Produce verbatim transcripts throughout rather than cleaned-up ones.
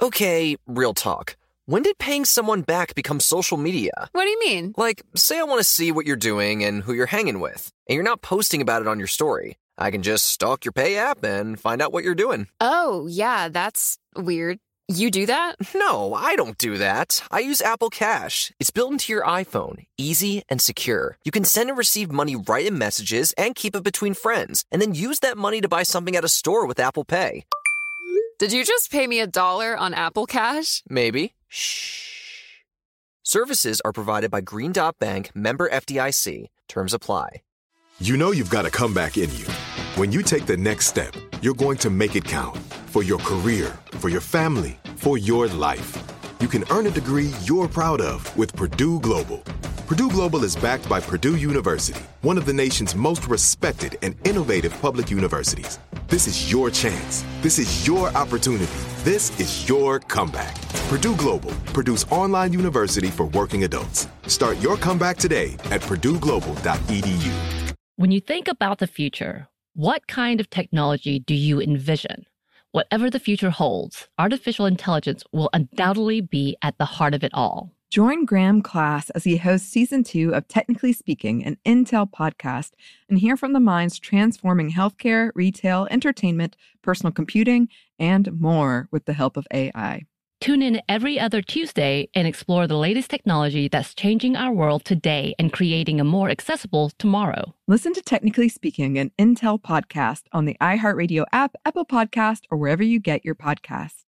Okay, real talk. When did paying someone back become social media? What do you mean? Like, say I want to see what you're doing and who you're hanging with, and you're not posting about it on your story. I can just stalk your Pay app and find out what you're doing. Oh, yeah, that's weird. You do that? No, I don't do that. I use Apple Cash. It's built into your iPhone, easy and secure. You can send and receive money right in messages and keep it between friends, and then use that money to buy something at a store with Apple Pay. Did you just pay me a dollar on Apple Cash? Maybe. Shh. Services are provided by Green Dot Bank, member F D I C. Terms apply. You know you've got a comeback in you. When you take the next step, you're going to make it count. For your career, for your family, for your life. You can earn a degree you're proud of with Purdue Global. Purdue Global is backed by Purdue University, one of the nation's most respected and innovative public universities. This is your chance. This is your opportunity. This is your comeback. Purdue Global, Purdue's online university for working adults. Start your comeback today at purdue global dot e d u. When you think about the future, what kind of technology do you envision? Whatever the future holds, artificial intelligence will undoubtedly be at the heart of it all. Join Graham Class as he hosts season two of Technically Speaking, an Intel podcast, and hear from the minds transforming healthcare, retail, entertainment, personal computing, and more with the help of A I. Tune in every other Tuesday and explore the latest technology that's changing our world today and creating a more accessible tomorrow. Listen to Technically Speaking, an Intel podcast on the iHeartRadio app, Apple Podcast, or wherever you get your podcasts.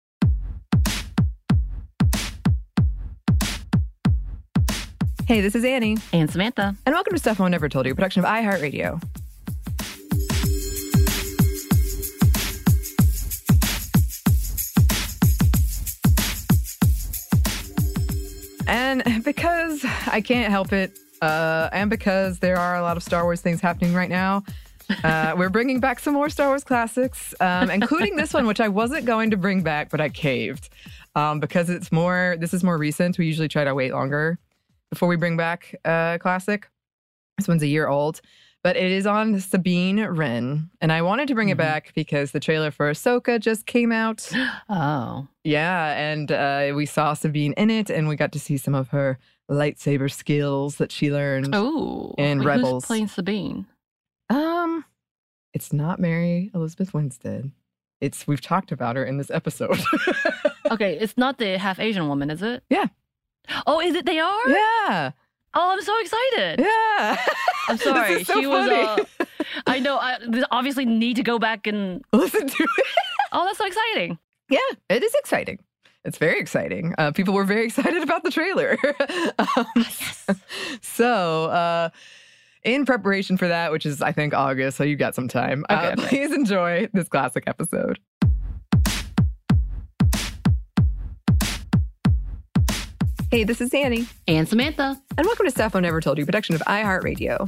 Hey, this is Annie. And Samantha. And welcome to Stuff No One Ever Told You, a production of iHeartRadio. And because I can't help it, uh, and because there are a lot of Star Wars things happening right now, uh, we're bringing back some more Star Wars classics, um, including this one, which I wasn't going to bring back, but I caved. Um, because it's more, this is more recent. We usually try to wait longer before we bring back a classic. This one's a year old, but it is on Sabine Wren. And I wanted to bring mm-hmm. it back because the trailer for Ahsoka just came out. Oh. Yeah, and uh, we saw Sabine in it, and we got to see some of her lightsaber skills that she learned oh, in wait, Rebels. Who's playing Sabine? Um, it's not Mary Elizabeth Winstead. It's we've talked about her in this episode. Okay, it's not the half Asian woman, is it? Yeah. Oh, is it? They are? Yeah. Oh, I'm so excited. Yeah. I'm sorry. This is so she funny. was. Uh, I know. I obviously need to go back and listen to it. Oh, that's so exciting. Yeah, it is exciting. It's very exciting. Uh, people were very excited about the trailer. um, yes. So, uh, in preparation for that, which is, I think, August, so you've got some time, okay, uh, okay. please enjoy this classic episode. Hey, this is Annie. And Samantha. And welcome to Stuff No One Ever Told You, production of iHeartRadio.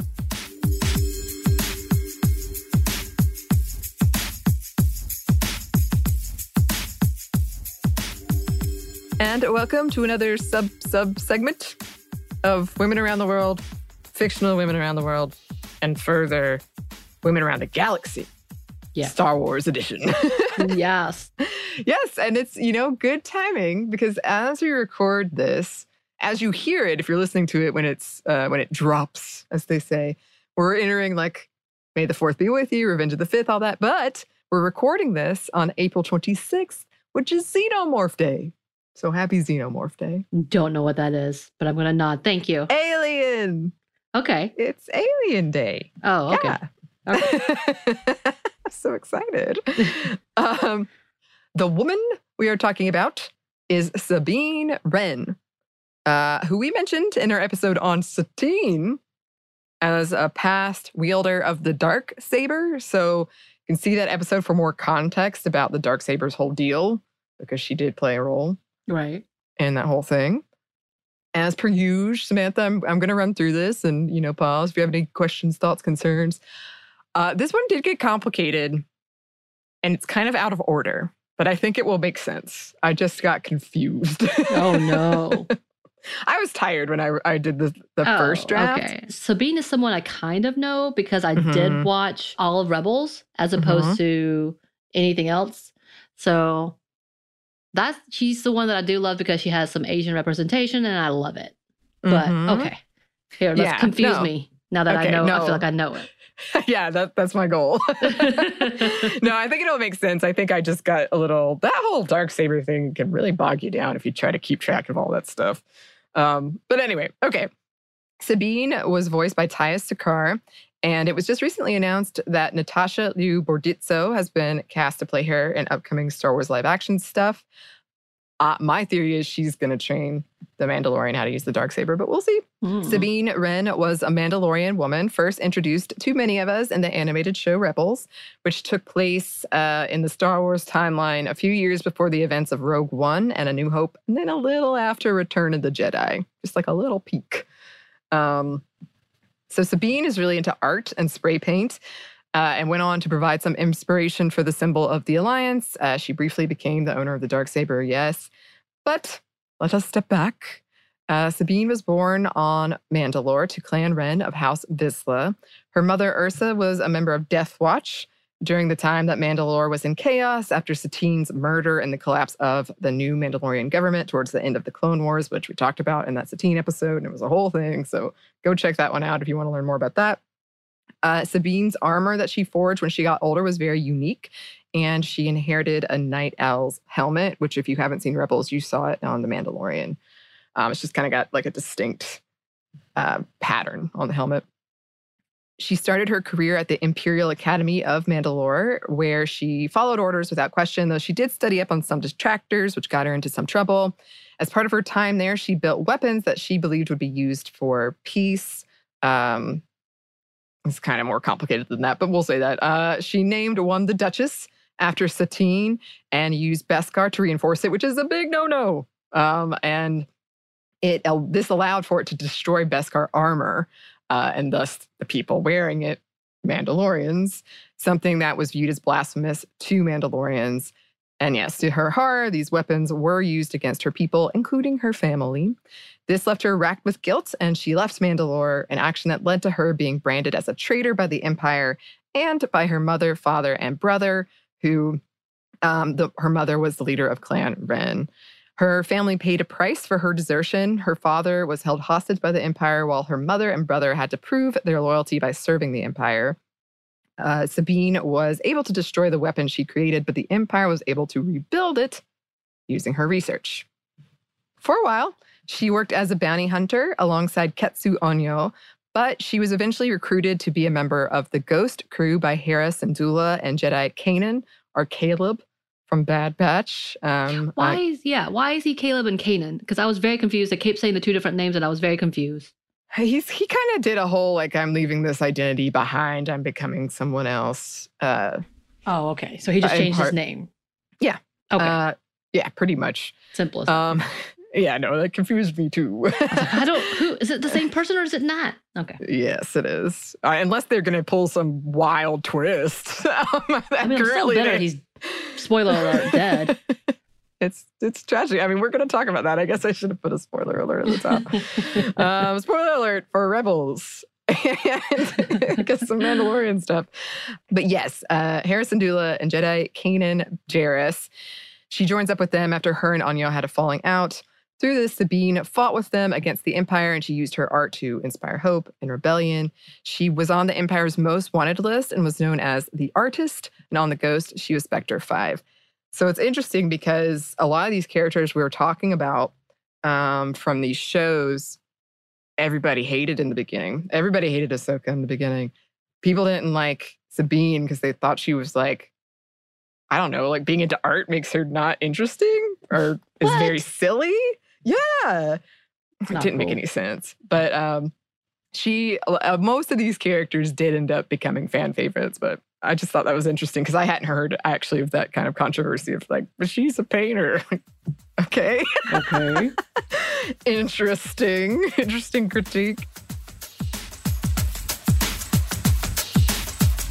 And welcome to another sub-sub segment of Women Around the World, fictional women around the world, and further, women around the galaxy. Yeah. Star Wars edition. Yes. Yes, and it's, you know, good timing because as we record this, as you hear it, if you're listening to it when it's uh, when it drops, as they say, we're entering like May the fourth be with you, Revenge of the fifth, all that. But we're recording this on April twenty-sixth, which is Xenomorph Day. So happy Xenomorph Day. Don't know what that is, but I'm going to nod. Thank you. Alien. Okay. It's Alien Day. Oh, okay. Yeah. Okay. I'm so excited. um, the woman we are talking about is Sabine Wren, uh, who we mentioned in our episode on Satine as a past wielder of the dark saber. So you can see that episode for more context about the dark saber's whole deal, because she did play a role. Right. And that whole thing. As per usual, Samantha, I'm, I'm going to run through this and, you know, pause if you have any questions, thoughts, concerns. Uh, this one did get complicated, and it's kind of out of order, but I think it will make sense. I just got confused. Oh, no. I was tired when I, I did the, the oh, first draft. Okay. Sabine is someone I kind of know because I Mhm. did watch all of Rebels as opposed Mhm. to anything else. So That's she's the one that I do love because she has some Asian representation and I love it. But Mhm. okay. Here, let's Yeah, confuse no. me now that Okay, I know. no. I feel like I know it. Yeah, that, that's my goal. No, I think it'll make sense. I think I just got a little, that whole Darksaber thing can really bog you down if you try to keep track of all that stuff. Um, but anyway, okay. Sabine was voiced by Taya Sakar, and it was just recently announced that Natasha Liu Bordizzo has been cast to play her in upcoming Star Wars live action stuff. Uh, my theory is she's going to train the Mandalorian how to use the Darksaber, but we'll see. Mm. Sabine Wren was a Mandalorian woman first introduced to many of us in the animated show Rebels, which took place uh, in the Star Wars timeline a few years before the events of Rogue One and A New Hope, and then a little after Return of the Jedi, just like a little peek. Um, so Sabine is really into art and spray paint. Uh, and went on to provide some inspiration for the symbol of the Alliance. Uh, she briefly became the owner of the Darksaber, yes. But let us step back. Uh, Sabine was born on Mandalore to Clan Wren of House Vizsla. Her mother, Ursa, was a member of Death Watch during the time that Mandalore was in chaos after Satine's murder and the collapse of the new Mandalorian government towards the end of the Clone Wars, which we talked about in that Satine episode, and it was a whole thing. So go check that one out if you want to learn more about that. Uh, Sabine's armor that she forged when she got older was very unique, and she inherited a Night Owl's helmet, which if you haven't seen Rebels, you saw it on The Mandalorian. Um, it's just kind of got like a distinct uh, pattern on the helmet. She started her career at the Imperial Academy of Mandalore, where she followed orders without question, though she did study up on some detractors, which got her into some trouble. As part of her time there, she built weapons that she believed would be used for peace. Um, It's kind of more complicated than that, but we'll say that. Uh, she named one the Duchess after Satine and used Beskar to reinforce it, which is a big no-no. Um, and it uh, this allowed for it to destroy Beskar armor, uh, and thus the people wearing it, Mandalorians, something that was viewed as blasphemous to Mandalorians. And yes, to her horror, these weapons were used against her people, including her family. This left her racked with guilt, and she left Mandalore, an action that led to her being branded as a traitor by the Empire and by her mother, father, and brother, who um, the, her mother was the leader of Clan Wren. Her family paid a price for her desertion. Her father was held hostage by the Empire, while her mother and brother had to prove their loyalty by serving the Empire. Uh, Sabine was able to destroy the weapon she created, but the Empire was able to rebuild it using her research. For a while, she worked as a bounty hunter alongside Ketsu Onyo, but she was eventually recruited to be a member of the Ghost crew by Hera Syndulla and Jedi Kanan, or Caleb, from Bad Batch. Um, Why I, is, yeah, why is he Caleb and Kanan? Because I was very confused. They kept saying the two different names and I was very confused. He's he kind of did a whole, like, I'm leaving this identity behind, I'm becoming someone else. Uh, Oh, okay. So he just Uh, changed part- his name. Yeah. Okay. uh, yeah, pretty much. Simplest. Um, yeah, no, that confused me too. I don't, who, is it the same person or is it not? Okay. Yes, it is. Uh, unless they're going to pull some wild twist. um, that I mean, I'm still currently better they- he's, spoiler alert, dead. It's it's tragic. I mean, we're going to talk about that. I guess I should have put a spoiler alert at the top. um, spoiler alert for Rebels. And get some Mandalorian stuff. But yes, uh, Hera Syndulla and Jedi Kanan Jarrus. She joins up with them after her and Onyo had a falling out. Through this, Sabine fought with them against the Empire, and she used her art to inspire hope and rebellion. She was on the Empire's most wanted list and was known as the Artist, and on the Ghost, she was Spectre five. So it's interesting because a lot of these characters we were talking about um, from these shows, everybody hated in the beginning. Everybody hated Ahsoka in the beginning. People didn't like Sabine because they thought she was like, I don't know, like being into art makes her not interesting or is What? very silly. Yeah. It not didn't make cool. any sense. But um, she, uh, most of these characters did end up becoming fan favorites, but I just thought that was interesting because I hadn't heard actually of that kind of controversy of like, but she's a painter. Okay. Okay. Interesting. Interesting critique.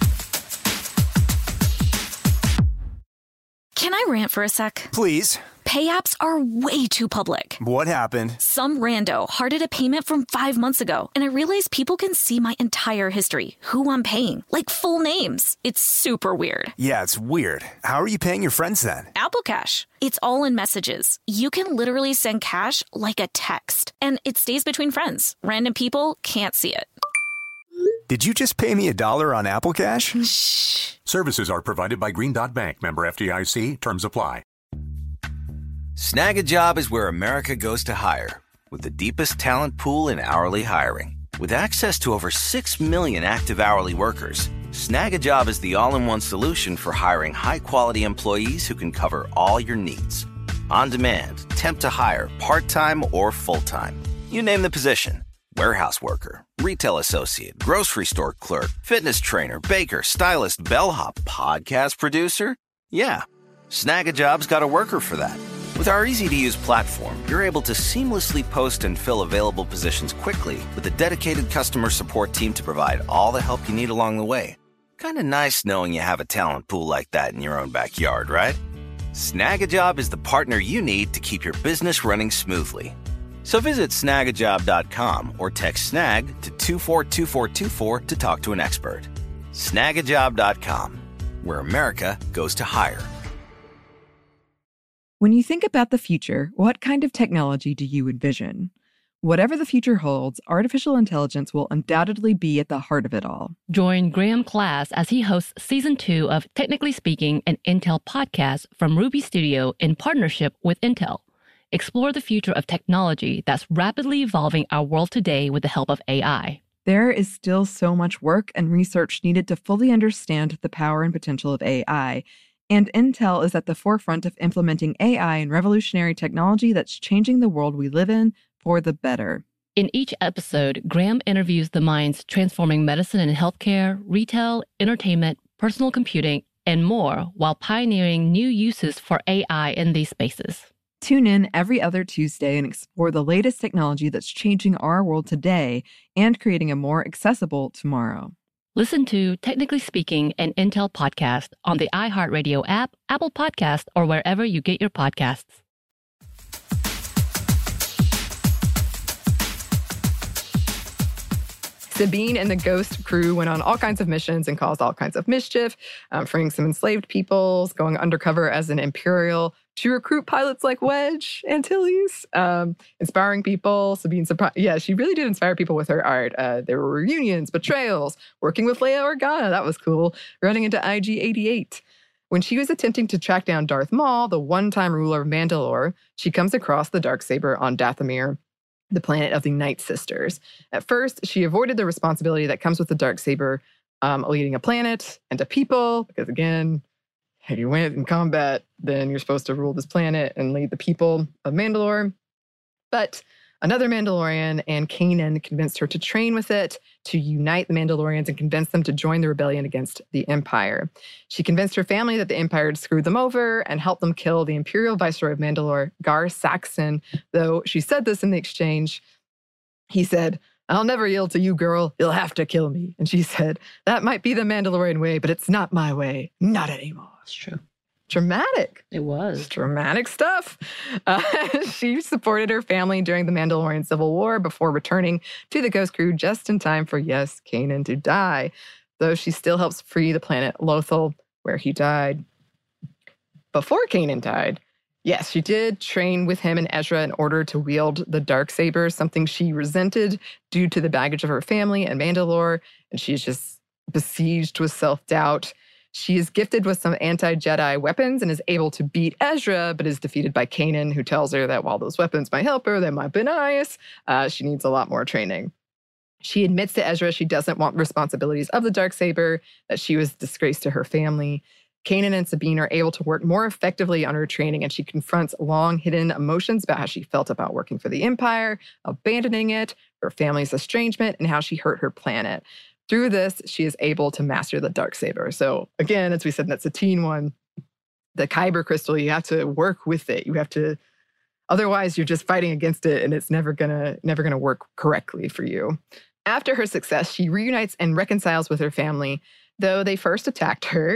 Can I rant for a sec? Please. pay apps are way too public. What happened? Some rando hearted a payment from five months ago, and I realized people can see my entire history, who I'm paying, like full names. It's super weird. Yeah, it's weird. How are you paying your friends then? Apple Cash. It's all in messages. You can literally send cash like a text, and it stays between friends. Random people can't see it. Did you just pay me a dollar on Apple Cash? Shh. Services are provided by Green Dot Bank. Member F D I C. Terms apply. Snag a Job is where America goes to hire, with the deepest talent pool in hourly hiring. With access to over six million active hourly workers, Snag a Job is the all-in-one solution for hiring high-quality employees who can cover all your needs. On demand, temp to hire, part-time or full-time. You name the position. Warehouse worker, retail associate, grocery store clerk, fitness trainer, baker, stylist, bellhop, podcast producer. Yeah, Snag a Job's got a worker for that. With our easy-to-use platform, you're able to seamlessly post and fill available positions quickly with a dedicated customer support team to provide all the help you need along the way. Kind of nice knowing you have a talent pool like that in your own backyard, right? Snag a Job is the partner you need to keep your business running smoothly. So visit snag a job dot com or text SNAG to two four two four two four to talk to an expert. snag a job dot com, where America goes to hire. When you think about the future, what kind of technology do you envision? Whatever the future holds, artificial intelligence will undoubtedly be at the heart of it all. Join Graham Class as he hosts Season two of Technically Speaking, an Intel podcast from Ruby Studio in partnership with Intel. Explore the future of technology that's rapidly evolving our world today with the help of A I. There is still so much work and research needed to fully understand the power and potential of A I, and Intel is at the forefront of implementing A I and revolutionary technology that's changing the world we live in for the better. In each episode, Graham interviews the minds transforming medicine and healthcare, retail, entertainment, personal computing, and more, while pioneering new uses for A I in these spaces. Tune in every other Tuesday and explore the latest technology that's changing our world today and creating a more accessible tomorrow. Listen to Technically Speaking, an Intel podcast on the iHeartRadio app, Apple Podcast, or wherever you get your podcasts. Sabine and the Ghost crew went on all kinds of missions and caused all kinds of mischief, um, freeing some enslaved peoples, going undercover as an Imperial to recruit pilots like Wedge Antilles, um, inspiring people. Sabine, surprised, yeah, she really did inspire people with her art. Uh, there were reunions, betrayals, working with Leia Organa, that was cool, running into I G eighty-eight. When she was attempting to track down Darth Maul, the one-time ruler of Mandalore, she comes across the Darksaber on Dathomir, the planet of the Night Sisters. At first, she avoided the responsibility that comes with the Darksaber, um, leading a planet and a people, because again, if you went in combat, then you're supposed to rule this planet and lead the people of Mandalore. But another Mandalorian and Kanan convinced her to train with it, to unite the Mandalorians and convince them to join the rebellion against the Empire. She convinced her family that the Empire had screwed them over and helped them kill the Imperial Viceroy of Mandalore, Gar Saxon. Though she said this in the exchange, he said, "I'll never yield to you, girl. You'll have to kill me." And she said, "That might be the Mandalorian way, but it's not my way. Not anymore." It's true. Dramatic. It was. It's dramatic stuff. Uh, she supported her family during the Mandalorian Civil War before returning to the Ghost Crew just in time for, yes, Kanan to die. Though she still helps free the planet Lothal, where he died. Before Kanan died, yes, she did train with him and Ezra in order to wield the Darksaber, something she resented due to the baggage of her family and Mandalore, and she's just besieged with self-doubt. She is gifted with some anti-Jedi weapons and is able to beat Ezra, but is defeated by Kanan, who tells her that while those weapons might help her, they might be nice, uh, she needs a lot more training. She admits to Ezra she doesn't want responsibilities of the Darksaber, that she was a disgrace to her family. Kanan and Sabine are able to work more effectively on her training, and she confronts long-hidden emotions about how she felt about working for the Empire, abandoning it, her family's estrangement, and how she hurt her planet. Through this, she is able to master the Darksaber. So again, as we said, that's a teen one. The Kyber crystal, you have to work with it. You have to, otherwise you're just fighting against it and it's never gonna, never gonna work correctly for you. After her success, she reunites and reconciles with her family, though they first attacked her.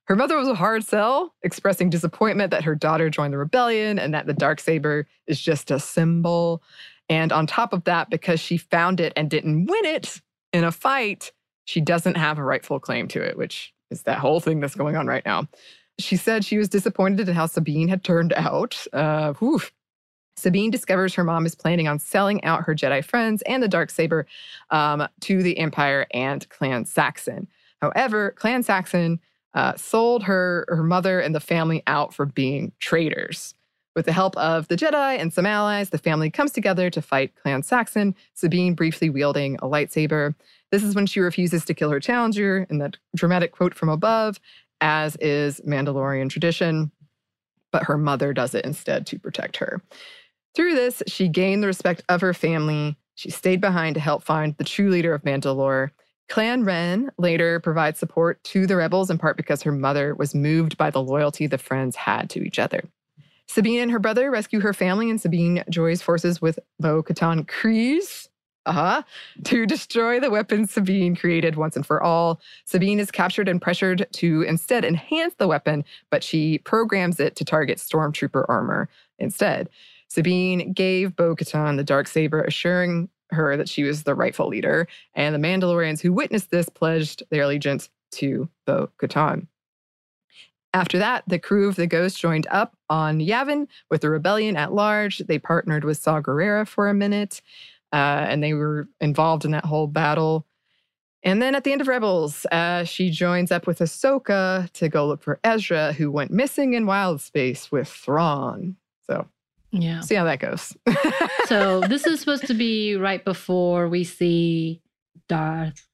Her mother was a hard sell, expressing disappointment that her daughter joined the rebellion and that the Darksaber is just a symbol. And on top of that, because she found it and didn't win it in a fight, she doesn't have a rightful claim to it, which is that whole thing that's going on right now. She said she was disappointed in how Sabine had turned out. Uh, whew. Sabine discovers her mom is planning on selling out her Jedi friends and the Darksaber um, to the Empire and Clan Saxon. However, Clan Saxon uh, sold her, her mother and the family out for being traitors. With the help of the Jedi and some allies, the family comes together to fight Clan Saxon, Sabine briefly wielding a lightsaber. This is when she refuses to kill her challenger in that dramatic quote from above, as is Mandalorian tradition, but her mother does it instead to protect her. Through this, she gained the respect of her family. She stayed behind to help find the true leader of Mandalore. Clan Wren later provides support to the rebels, in part because her mother was moved by the loyalty the friends had to each other. Sabine and her brother rescue her family, and Sabine joins forces with Bo-Katan Kryze uh-huh, to destroy the weapons Sabine created once and for all. Sabine is captured and pressured to instead enhance the weapon, but she programs it to target stormtrooper armor instead. Sabine gave Bo-Katan the Darksaber, assuring her that she was the rightful leader, and the Mandalorians who witnessed this pledged their allegiance to Bo-Katan. After that, the crew of the Ghost joined up on Yavin with the rebellion at large. They partnered with Saw Gerrera for a minute, uh, and they were involved in that whole battle. And then at the end of Rebels, uh, she joins up with Ahsoka to go look for Ezra, who went missing in wild space with Thrawn. So, yeah, see how that goes. So this is supposed to be right before we see Darth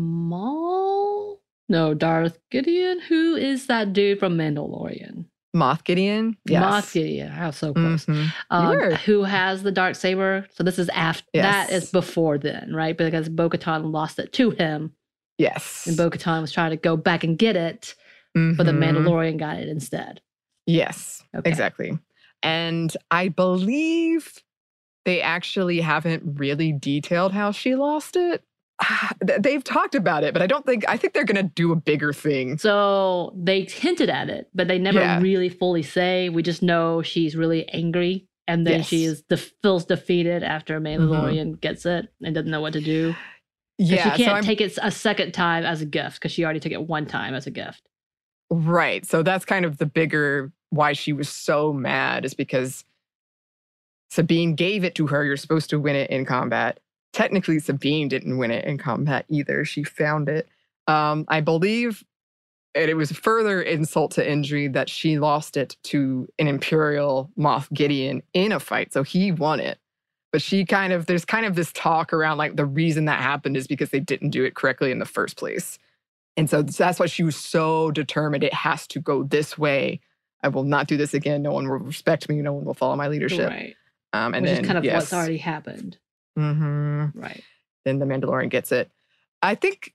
Maul? No, Darth Gideon. Who is that dude from Mandalorian? Moff Gideon? Yes. Moff Gideon. I was so close. Mm-hmm. Um, who has the Darksaber. So this is after, yes. that is before then, right? Because Bo-Katan lost it to him. Yes. And Bo-Katan was trying to go back and get it, mm-hmm. but the Mandalorian got it instead. Yes, okay. Exactly. And I believe they actually haven't really detailed how she lost it. They've talked about it, but I don't think, I think they're going to do a bigger thing. So they hinted at it, but they never yeah. really fully say. We just know she's really angry. And then yes. she is de- feels defeated after Mandalorian mm-hmm. gets it and doesn't know what to do. Yeah. She can't so take it a second time as a gift because she already took it one time as a gift. Right. So that's kind of the bigger why she was so mad, is because Sabine gave it to her. You're supposed to win it in combat. Technically, Sabine didn't win it in combat either. She found it. Um, I believe, and it was further insult to injury, that she lost it to an Imperial Moff Gideon in a fight. So he won it. But she kind of, there's kind of this talk around like the reason that happened is because they didn't do it correctly in the first place. And so that's why she was so determined. It has to go this way. I will not do this again. No one will respect me. No one will follow my leadership. Right. Um, and Which then, is kind of yes. what's already happened. Mm-hmm. Right. Then the Mandalorian gets it. I think,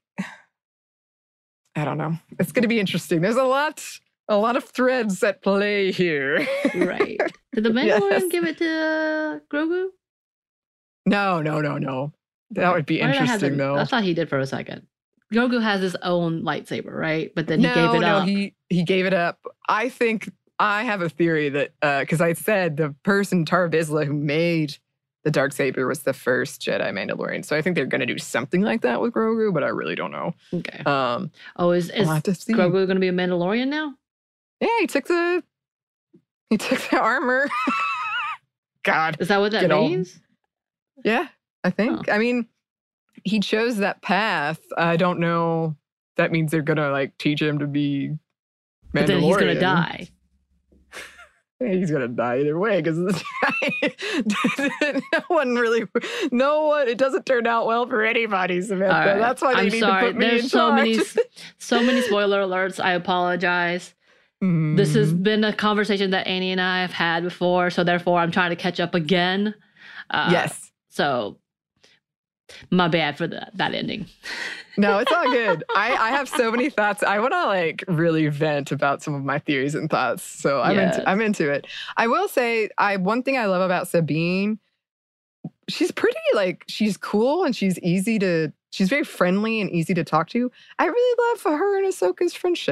I don't know. It's going to be interesting. There's a lot, a lot of threads at play here. Right. Did the Mandalorian yes. give it to Grogu? No, no, no, no. That would be Why interesting, though. I thought he did for a second. Grogu has his own lightsaber, right? But then he no, gave it no, up. No, he, he gave it up. I think, I have a theory that, because uh, I said the person, Tar Vizsla, who made the Darksaber was the first Jedi Mandalorian. So I think they're going to do something like that with Grogu, but I really don't know. Okay. Um, oh, is, is Grogu going to be a Mandalorian now? Yeah, he took the, he took the armor. God. Is that what that means? All, yeah, I think. Oh. I mean, he chose that path. I don't know. That means they're going to like teach him to be Mandalorian. But then he's going to die. He's going to die either way because this guy, no one really, no one, it doesn't turn out well for anybody, Samantha. Right. That's why they I'm need sorry. to put me There's in so charge. many, so many spoiler alerts. I apologize. Mm. This has been a conversation that Annie and I have had before, so therefore I'm trying to catch up again. Uh, yes. So my bad for the, that ending. No, it's all good. I, I have so many thoughts. I want to like really vent about some of my theories and thoughts. So I'm yes. into I'm into it. I will say, I one thing I love about Sabine, she's pretty like she's cool and she's easy to she's very friendly and easy to talk to. I really love her and Ahsoka's friendship.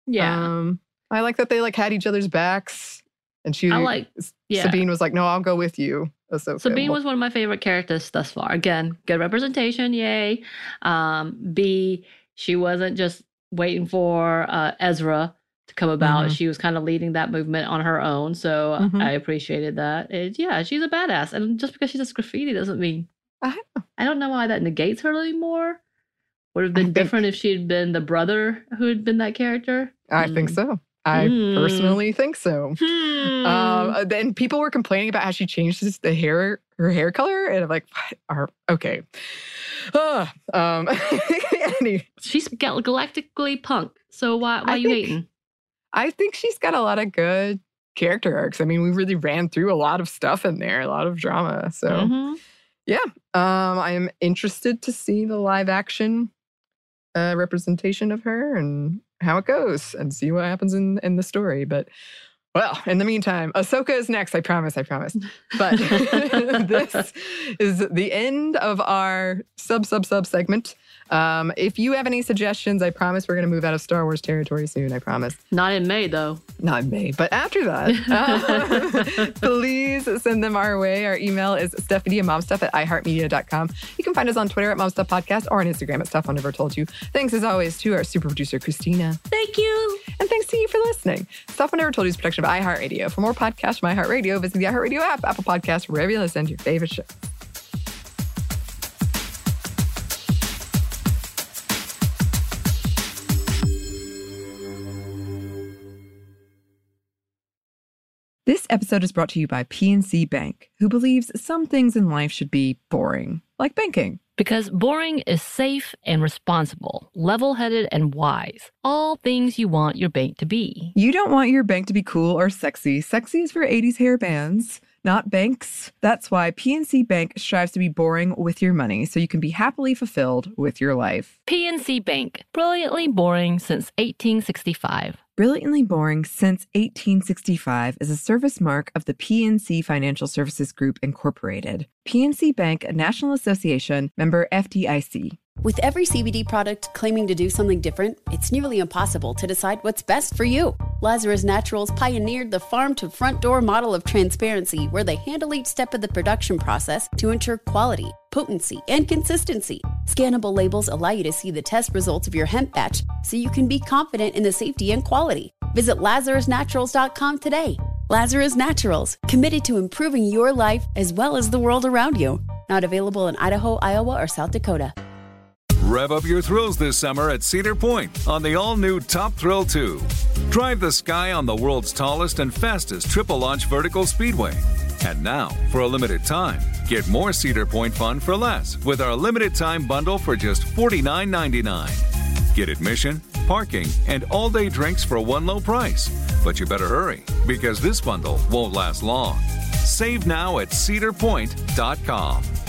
Yeah. Um, I like that they like had each other's backs. And she, I like, yeah. Sabine was like, no, I'll go with you. Ahsoka. Sabine was one of my favorite characters thus far. Again, good representation, yay. Um, B, she wasn't just waiting for uh, Ezra to come about. Mm-hmm. She was kind of leading that movement on her own. So mm-hmm. I appreciated that. It, yeah, she's a badass. And just because she does graffiti doesn't mean... I, I don't know why that negates her anymore. Would have been think, different if she had been the brother who had been that character. I mm. think so. I mm. personally think so. Hmm. Um, then people were complaining about how she changed the hair, her hair color, and I'm like, what are, okay. Uh, um, any, she's galactically punk, so why why are you think, hating? I think she's got a lot of good character arcs. I mean, we really ran through a lot of stuff in there, a lot of drama. So, mm-hmm. yeah, um, I am interested to see the live action uh, representation of her and how it goes and see what happens in, in the story. But, well, in the meantime, Ahsoka is next. I promise, I promise. But this is the end of our sub-sub-sub segment. Um, if you have any suggestions, I promise we're going to move out of Star Wars territory soon, I promise. Not in May, though. Not in May, but after that, uh, please send them our way. Our email is Stephanie and momstuff at i heart media dot com. You can find us on Twitter at momstuffpodcast or on Instagram at Stuff I Never Told You. Thanks, as always, to our super producer, Christina. Thank you. And thanks to you for listening. Stuff I Never Told You is a production of iHeartRadio. For more podcasts from iHeartRadio, visit the iHeartRadio app, Apple Podcasts, wherever you listen to your favorite shows. This episode is brought to you by P N C Bank, who believes some things in life should be boring, like banking. Because boring is safe and responsible, level-headed and wise. All things you want your bank to be. You don't want your bank to be cool or sexy. Sexy is for eighties hair bands, not banks. That's why P N C Bank strives to be boring with your money so you can be happily fulfilled with your life. P N C Bank, brilliantly boring since eighteen sixty-five. Brilliantly Boring Since eighteen sixty-five is a service mark of the P N C Financial Services Group, Incorporated. P N C Bank, a National Association, member F D I C. With every C B D product claiming to do something different, it's nearly impossible to decide what's best for you. Lazarus Naturals pioneered the farm-to-front-door model of transparency, where they handle each step of the production process to ensure quality, potency, and consistency. Scannable labels allow you to see the test results of your hemp batch, so you can be confident in the safety and quality. Visit lazarus naturals dot com today. Lazarus Naturals, committed to improving your life as well as the world around you. Not available in Idaho, Iowa, or South Dakota. Rev up your thrills this summer at Cedar Point on the all-new Top Thrill two. Drive the sky on the world's tallest and fastest triple-launch vertical speedway. And now, for a limited time, get more Cedar Point fun for less with our limited-time bundle for just forty-nine ninety-nine. Get admission, parking, and all-day drinks for one low price. But you better hurry, because this bundle won't last long. Save now at cedar point dot com.